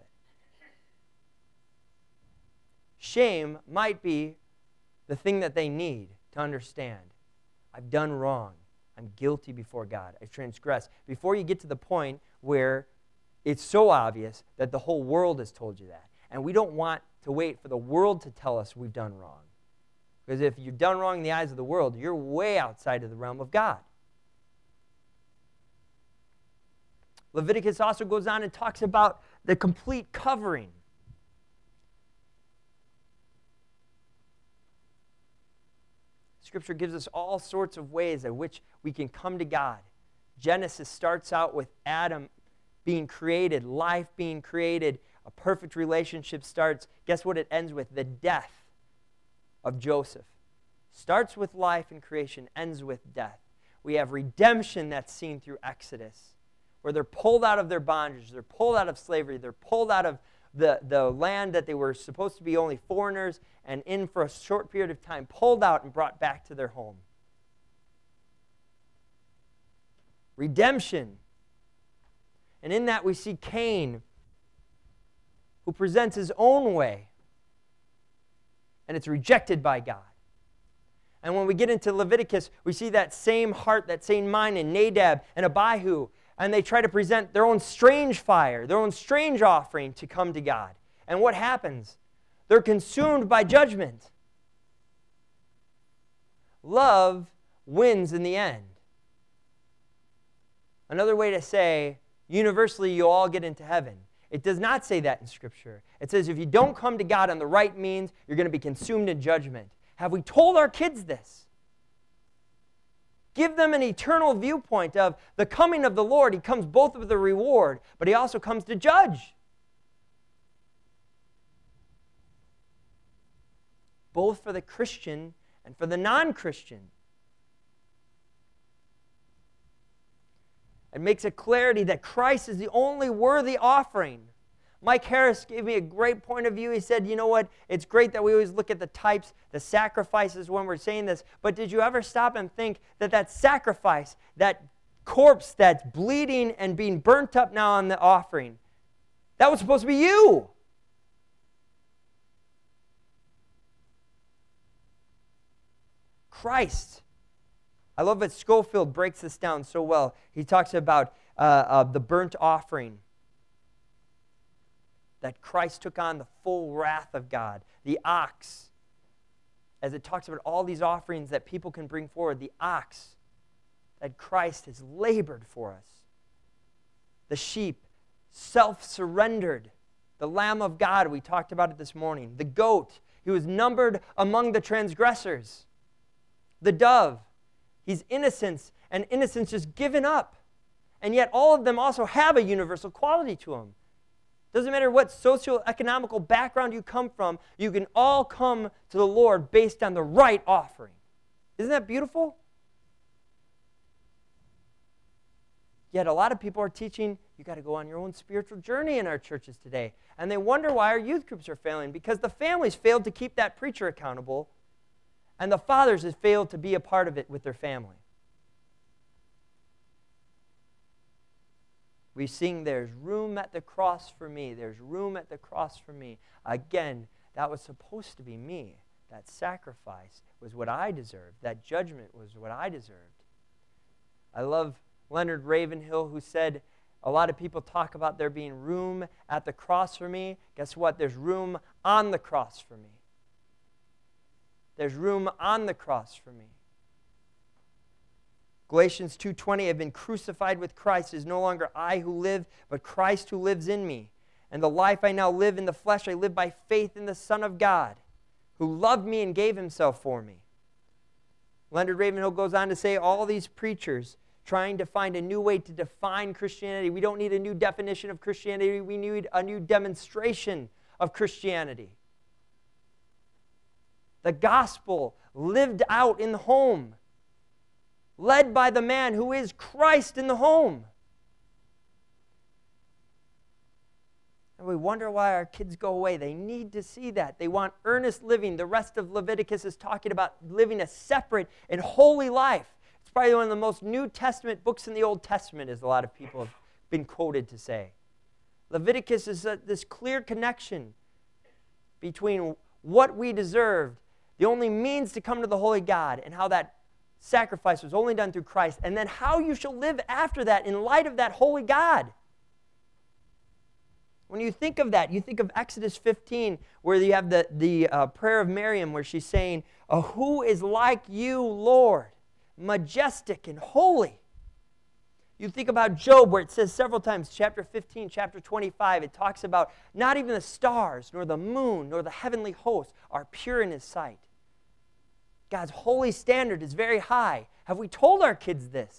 Shame might be the thing that they need to understand. I've done wrong. I'm guilty before God. I've transgressed. Before you get to the point where it's so obvious that the whole world has told you that. And we don't want to wait for the world to tell us we've done wrong. Because if you've done wrong in the eyes of the world, you're way outside of the realm of God. Leviticus also goes on and talks about the complete covering. Scripture gives us all sorts of ways in which we can come to God. Genesis starts out with Adam being created, life being created, a perfect relationship starts. Guess what it ends with? The death of Joseph. Starts with life and creation, ends with death. We have redemption that's seen through Exodus, where they're pulled out of their bondage, they're pulled out of slavery, they're pulled out of the, the land that they were supposed to be only foreigners and in for a short period of time, pulled out and brought back to their home. Redemption. And in that we see Cain, who presents his own way, and it's rejected by God. And when we get into Leviticus, we see that same heart, that same mind in Nadab and Abihu, and they try to present their own strange fire, their own strange offering to come to God. And what happens? They're consumed by judgment. Love wins in the end. Another way to say, universally, you'll all get into heaven. It does not say that in Scripture. It says if you don't come to God on the right means, you're going to be consumed in judgment. Have we told our kids this? Give them an eternal viewpoint of the coming of the Lord. He comes both with a reward, but he also comes to judge. Both for the Christian and for the non-Christian. It makes a clarity that Christ is the only worthy offering. Mike Harris gave me a great point of view. He said, you know what, it's great that we always look at the types, the sacrifices when we're saying this, but did you ever stop and think that that sacrifice, that corpse that's bleeding and being burnt up now on the offering, that was supposed to be you? Christ. I love that Schofield breaks this down so well. He talks about uh, uh, the burnt offering. That Christ took on the full wrath of God. The ox, as it talks about all these offerings that people can bring forward, the ox, that Christ has labored for us. The sheep, self-surrendered. The Lamb of God, we talked about it this morning. The goat, he was numbered among the transgressors. The dove, he's innocence, and innocence just given up. And yet all of them also have a universal quality to them. Doesn't matter what socioeconomical background you come from, you can all come to the Lord based on the right offering. Isn't that beautiful? Yet a lot of people are teaching you got to go on your own spiritual journey in our churches today. And they wonder why our youth groups are failing, because the families failed to keep that preacher accountable, and the fathers have failed to be a part of it with their family. We sing, there's room at the cross for me. There's room at the cross for me. Again, that was supposed to be me. That sacrifice was what I deserved. That judgment was what I deserved. I love Leonard Ravenhill, who said, a lot of people talk about there being room at the cross for me. Guess what? There's room on the cross for me. There's room on the cross for me. Galatians two twenty, I've been crucified with Christ. It is no longer I who live, but Christ who lives in me. And the life I now live in the flesh, I live by faith in the Son of God, who loved me and gave himself for me. Leonard Ravenhill goes on to say, all these preachers trying to find a new way to define Christianity. We don't need a new definition of Christianity. We need a new demonstration of Christianity. The gospel lived out in the home, led by the man who is Christ in the home. And we wonder why our kids go away. They need to see that. They want earnest living. The rest of Leviticus is talking about living a separate and holy life. It's probably one of the most New Testament books in the Old Testament, as a lot of people have been quoted to say. Leviticus is a, this clear connection between what we deserved, the only means to come to the holy God, and how that sacrifice was only done through Christ, and then how you shall live after that in light of that holy God. When you think of that, you think of Exodus fifteen, where you have the, the uh, prayer of Miriam, where she's saying, oh, who is like you, Lord, majestic and holy? You think about Job, where it says several times, chapter fifteen, chapter twenty-five, it talks about not even the stars, nor the moon, nor the heavenly hosts are pure in his sight. God's holy standard is very high. Have we told our kids this?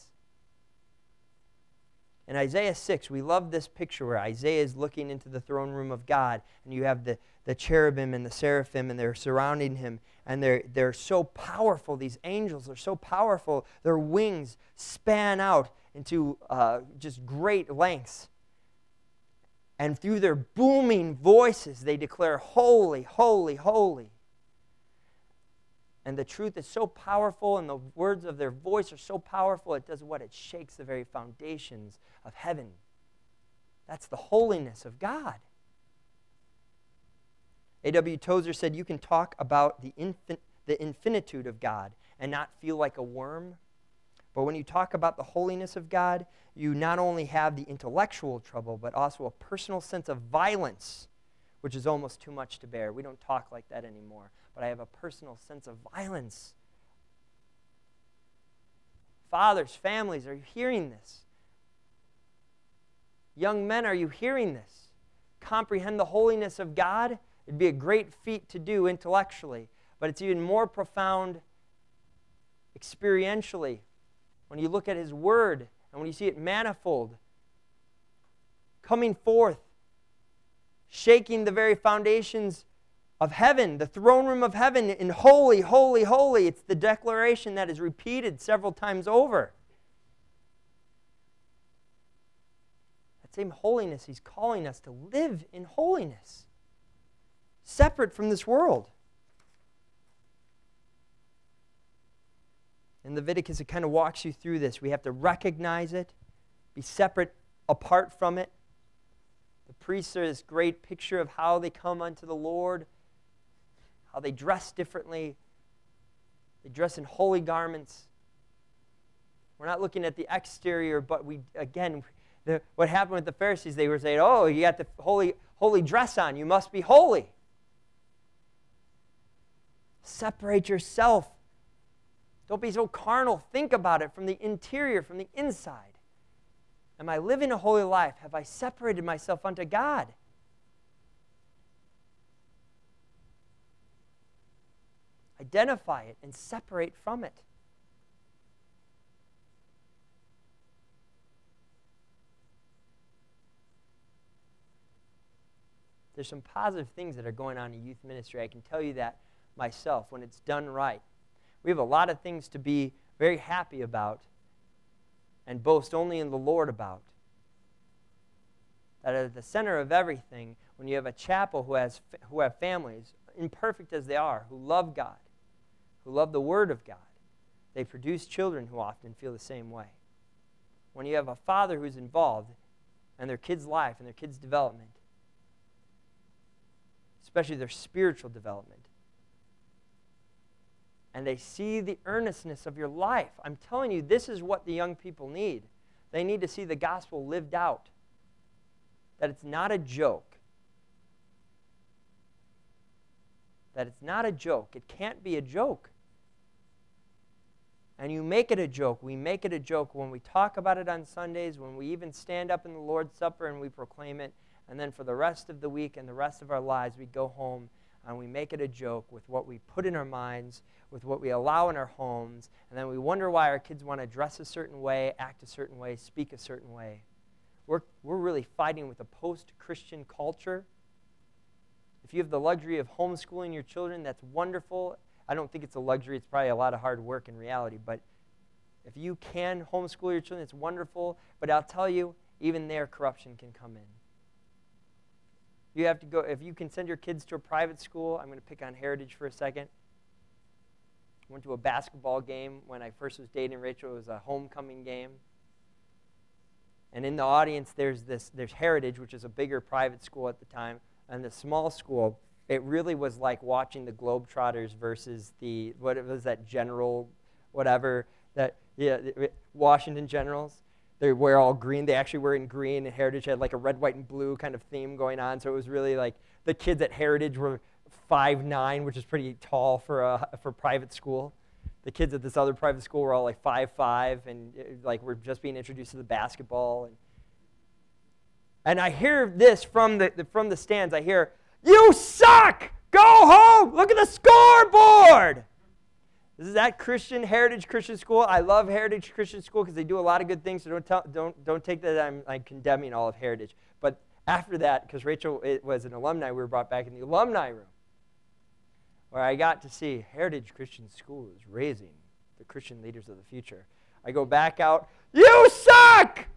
In Isaiah six, we love this picture where Isaiah is looking into the throne room of God, and you have the, the cherubim and the seraphim, and they're surrounding him, and they're, they're so powerful. These angels are so powerful. Their wings span out into uh, just great lengths. And through their booming voices, they declare, holy, holy, holy. And the truth is so powerful, and the words of their voice are so powerful, it does what? It shakes the very foundations of heaven. That's the holiness of God. A W Tozer said, you can talk about the, infin- the infinitude of God and not feel like a worm. But when you talk about the holiness of God, you not only have the intellectual trouble, but also a personal sense of violence, which is almost too much to bear. We don't talk like that anymore. But I have a personal sense of violence. Fathers, families, are you hearing this? Young men, are you hearing this? comprehend the holiness of God, it'd be a great feat to do intellectually, but it's even more profound experientially when you look at His Word and when you see it manifold, coming forth, shaking the very foundations of heaven, the throne room of heaven, in holy, holy, holy. It's the declaration that is repeated several times over. That same holiness, He's calling us to live in holiness, separate from this world. In Leviticus, it kind of walks you through this. We have to recognize it, be separate apart from it. The priests are this great picture of how they come unto the Lord, how they dress differently. They dress in holy garments. We're not looking at the exterior, but we, again, the, what happened with the Pharisees, they were saying, oh, you got the holy, holy dress on, you must be holy. Separate yourself. Don't be so carnal. Think about it from the interior, from the inside. Am I living a holy life? Have I separated myself unto God? Identify it and separate from it. There's some positive things that are going on in youth ministry. I can tell you that myself when it's done right. We have a lot of things to be very happy about and boast only in the Lord about. That at the center of everything, when you have a chapel who has who have families, imperfect as they are, who love God, who love the Word of God, they produce children who often feel the same way. When you have a father who's involved in their kid's life and their kid's development, especially their spiritual development, and they see the earnestness of your life. I'm telling you, this is what the young people need. They need to see the gospel lived out. That it's not a joke. That it's not a joke. It can't be a joke. And you make it a joke. We make it a joke when we talk about it on Sundays, when we even stand up in the Lord's Supper and we proclaim it, and then for the rest of the week and the rest of our lives, we go home and we make it a joke with what we put in our minds, with what we allow in our homes, and then we wonder why our kids want to dress a certain way, act a certain way, speak a certain way. We're, we're really fighting with a post-Christian culture. If you have the luxury of homeschooling your children, that's wonderful. I don't think it's a luxury. It's probably a lot of hard work in reality. But if you can homeschool your children, it's wonderful. But I'll tell you, even there, corruption can come in. You have to go, if you can send your kids to a private school, I'm going to pick on Heritage for a second. I went to a basketball game when I first was dating Rachel. It was a homecoming game. And in the audience, there's this, there's Heritage, which is a bigger private school at the time, and the small school. It really was like watching the Globetrotters versus the, what was that, General, whatever, that, yeah, Washington Generals. They wear all green. They actually were in green, and Heritage had like a red, white, and blue kind of theme going on. So it was really like the kids at Heritage were five nine, which is pretty tall for a for private school. The kids at this other private school were all like five five, and it, like we're just being introduced to the basketball. And, and I hear this from the, the from the stands. I hear, "You suck! Go home! Look at the scoreboard!" This is at Christian Heritage Christian School. I love Heritage Christian School because they do a lot of good things. So don't tell, don't don't take that I'm like condemning all of Heritage. But after that, because Rachel it was an alumni, we were brought back in the alumni room, where I got to see Heritage Christian School is raising the Christian leaders of the future. I go back out. You suck!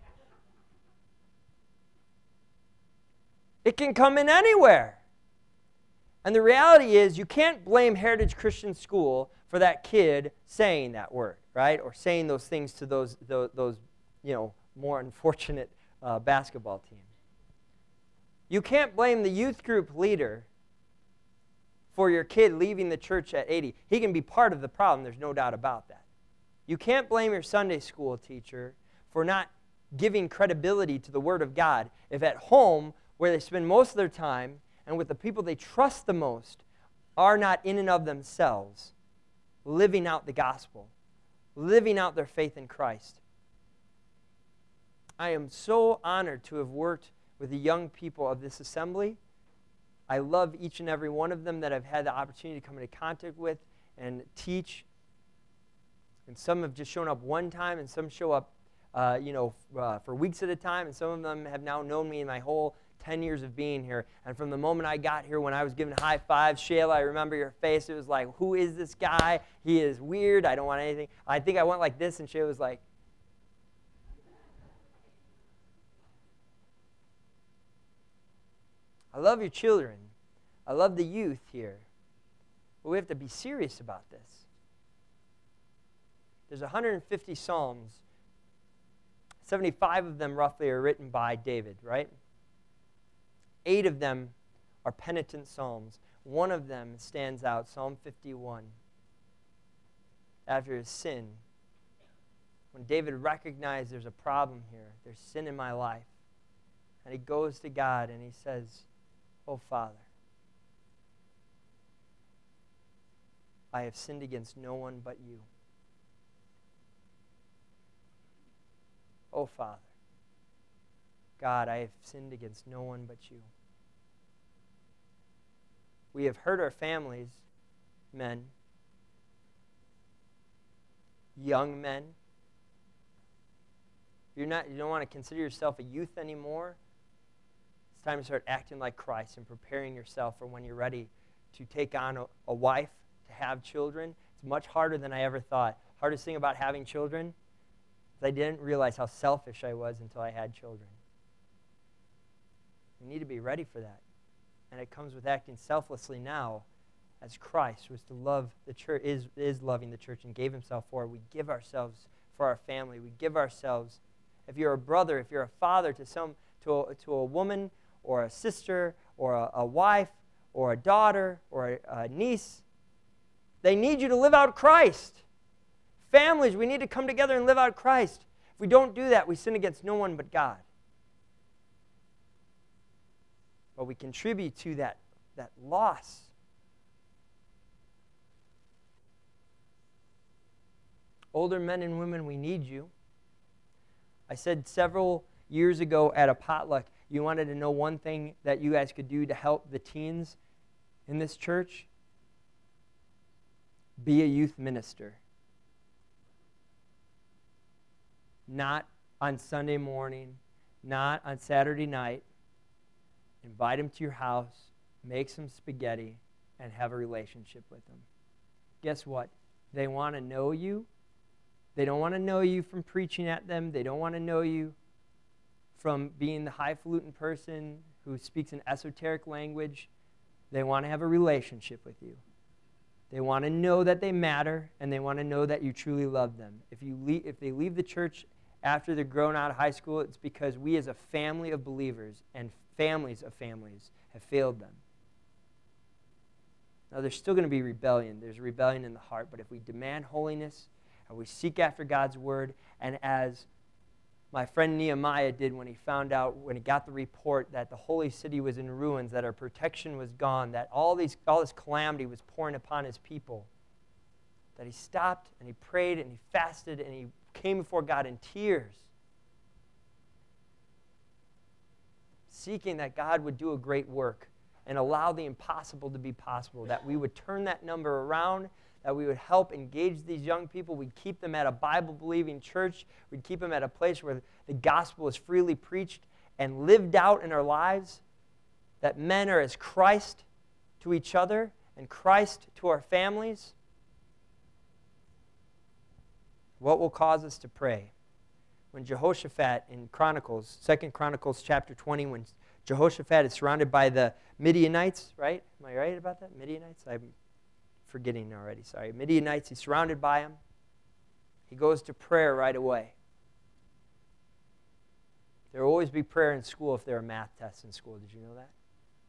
It can come in anywhere. And the reality is you can't blame Heritage Christian School for that kid saying that word, right? Or saying those things to those, those, those you know, more unfortunate uh, basketball team. You can't blame the youth group leader for your kid leaving the church at eighty. He can be part of the problem, there's no doubt about that. You can't blame your Sunday school teacher for not giving credibility to the Word of God if at home, where they spend most of their time, and with the people they trust the most, are not in and of themselves living out the gospel, living out their faith in Christ. I am so honored to have worked with the young people of this assembly. I love each and every one of them that I've had the opportunity to come into contact with and teach. And some have just shown up one time, and some show up, uh, you know, uh, for weeks at a time, and some of them have now known me in my whole ten years of being here. And from the moment I got here, when I was giving high fives, Shayla, I remember your face. It was like, who is this guy? He is weird. I don't want anything. I think I went like this, and Shayla was like, I love your children. I love the youth here. But we have to be serious about this. There's one hundred fifty Psalms. seventy-five of them roughly are written by David, right? Eight of them are penitent psalms. One of them stands out, Psalm fifty-one. After his sin, when David recognized there's a problem here, there's sin in my life, and he goes to God and he says, "Oh, Father, I have sinned against no one but you. Oh, Father, God, I have sinned against no one but you. We have hurt our families, men, young men. You're not, you don't want to consider yourself a youth anymore. It's time to start acting like Christ and preparing yourself for when you're ready to take on a, a wife, to have children. It's much harder than I ever thought. Hardest thing about having children is I didn't realize how selfish I was until I had children. We need to be ready for that. And it comes with acting selflessly now as Christ was to love the church, is, is loving the church and gave himself for it. We give ourselves for our family. We give ourselves, if you're a brother, if you're a father to some to a, to a woman or a sister or a, a wife or a daughter or a, a niece, they need you to live out Christ. Families, we need to come together and live out Christ. If we don't do that, we sin against no one but God. But we contribute to that, that loss. Older men and women, we need you. I said several years ago at a potluck, you wanted to know one thing that you guys could do to help the teens in this church? Be a youth minister. Not on Sunday morning, not on Saturday night. Invite them to your house, make some spaghetti, and have a relationship with them. Guess what? They want to know you. They don't want to know you from preaching at them. They don't want to know you from being the highfalutin person who speaks an esoteric language. They want to have a relationship with you. They want to know that they matter, and they want to know that you truly love them. If you leave, if they leave the church after they're grown out of high school, it's because we as a family of believers and families of families have failed them. Now, there's still going to be rebellion. There's rebellion in the heart, but if we demand holiness and we seek after God's word, and as my friend Nehemiah did when he found out, when he got the report that the holy city was in ruins, that our protection was gone, that all these all this calamity was pouring upon his people, that he stopped and he prayed and he fasted and he came before God in tears, seeking that God would do a great work and allow the impossible to be possible, that we would turn that number around, that we would help engage these young people. We'd keep them at a Bible-believing church. We'd keep them at a place where the gospel is freely preached and lived out in our lives, that men are as Christ to each other and Christ to our families. What will cause us to pray? When Jehoshaphat in Chronicles, Second Chronicles chapter twenty, when Jehoshaphat is surrounded by the Midianites, right? Am I right about that? Midianites? I'm forgetting already, sorry. Midianites, he's surrounded by them. He goes to prayer right away. There will always be prayer in school if there are math tests in school. Did you know that?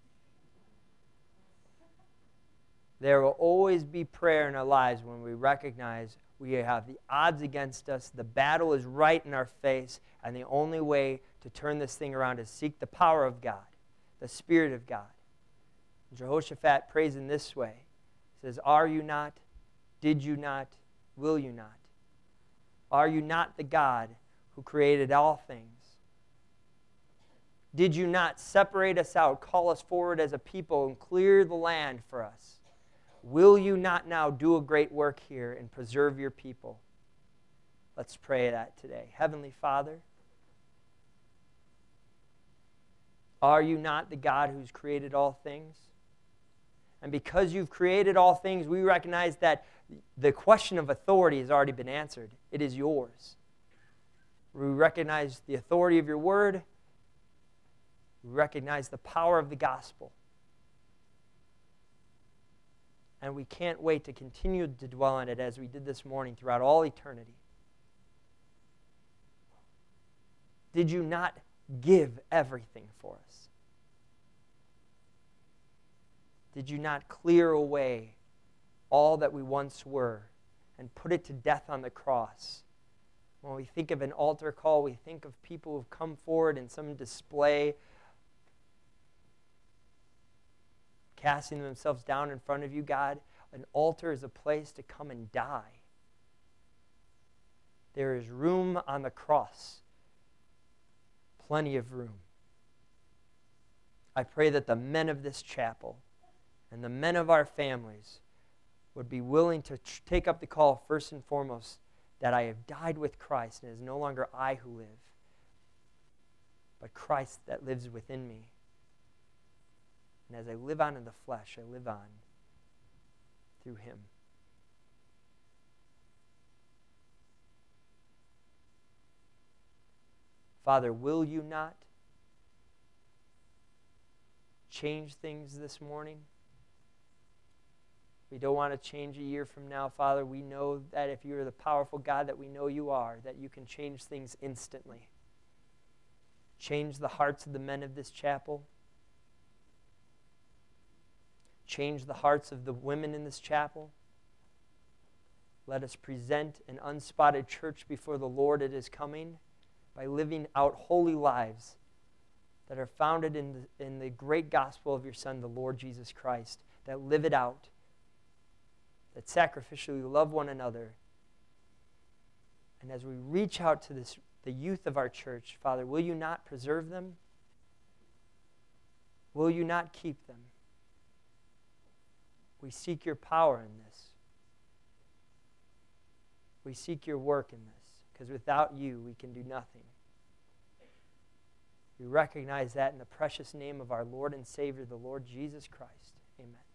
There will always be prayer in our lives when we recognize we have the odds against us, the battle is right in our face, and the only way to turn this thing around is seek the power of God, the Spirit of God. Jehoshaphat prays in this way. He says, "Are you not? Did you not? Will you not? Are you not the God who created all things? Did you not separate us out, call us forward as a people, and clear the land for us? Will you not now do a great work here and preserve your people? Let's pray that today. Heavenly Father, are you not the God who's created all things? And because you've created all things, we recognize that the question of authority has already been answered. It is yours. We recognize the authority of your word. We recognize the power of the gospel. And we can't wait to continue to dwell on it as we did this morning throughout all eternity. Did you not give everything for us? Did you not clear away all that we once were and put it to death on the cross? When we think of an altar call, we think of people who've come forward in some display, casting themselves down in front of you, God. An altar is a place to come and die. There is room on the cross. Plenty of room. I pray that the men of this chapel and the men of our families would be willing to tr- take up the call first and foremost that I have died with Christ, and it is no longer I who live, but Christ that lives within me. And as I live on in the flesh, I live on through him. Father, will you not change things this morning? We don't want to change a year from now, Father. We know that if you are the powerful God that we know you are, that you can change things instantly. Change the hearts of the men of this chapel. Change the hearts of the women in this chapel. Let us present an unspotted church before the Lord at his coming by living out holy lives that are founded in the, in the great gospel of your Son, the Lord Jesus Christ, that live it out, that sacrificially love one another. And as we reach out to this, the youth of our church, Father, will you not preserve them? Will you not keep them? We seek your power in this. We seek your work in this, because without you, we can do nothing. We recognize that in the precious name of our Lord and Savior, the Lord Jesus Christ. Amen.